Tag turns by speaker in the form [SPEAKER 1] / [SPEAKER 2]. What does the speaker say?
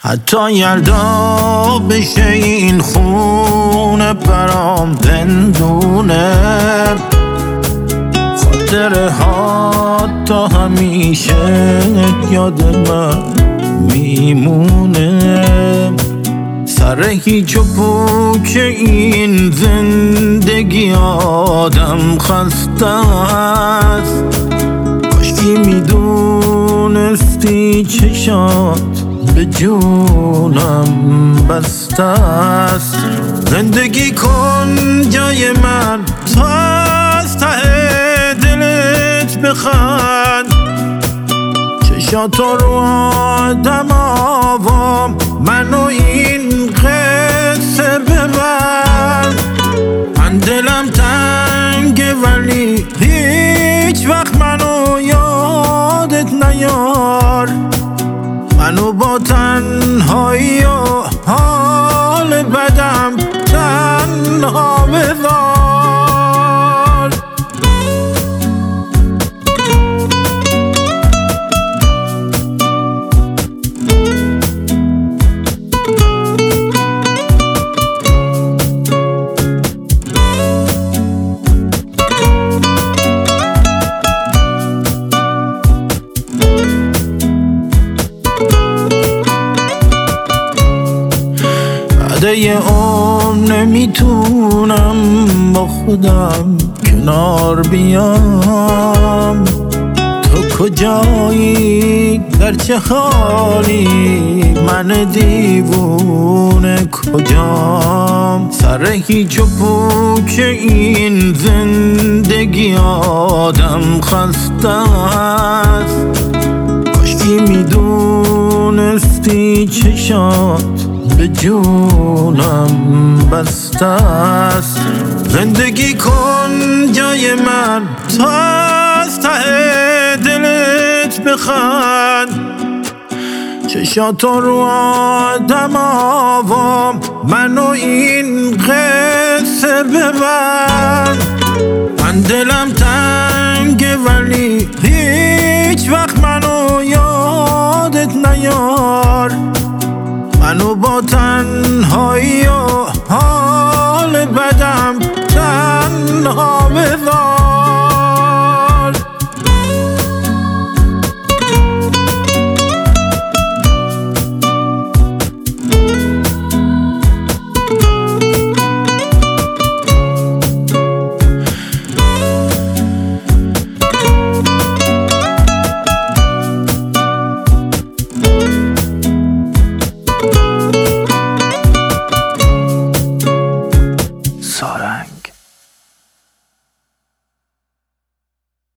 [SPEAKER 1] حتی یلدا بشه این خونه برام زندونه، خاطره ها تا همیشه یاد من میمونه. سر هیچ و پوچ این زندگی آدم خسته است. کاشکی میدونستی چشات به جونم بسته است. زندگی کن جای من تا از ته دلت بخند، چشاتو رو آدم آوام منو این قصه ببند. من دلم تنگه ولی هیچ وقت منو یادت نیار، منو با تنهایی و حال بدم تنها بذار. یه عمر نمیتونم با خودم کنار بیام. تو کجایی؟ در چه حالی؟ من دیوونه کجام؟ سر هیچ و پوچ این زندگی آدم خسته است. کاشکی میدونستی چشات به جونم بسته است. زندگی کن جای من تا از ته دلت بخند، چشاتو رو آدم آوام منو این قصه ببند. من دلم تنگه ولی هیچ وقت منو یادت نیار، منو با تنهایی و حال بدم تنها بذار.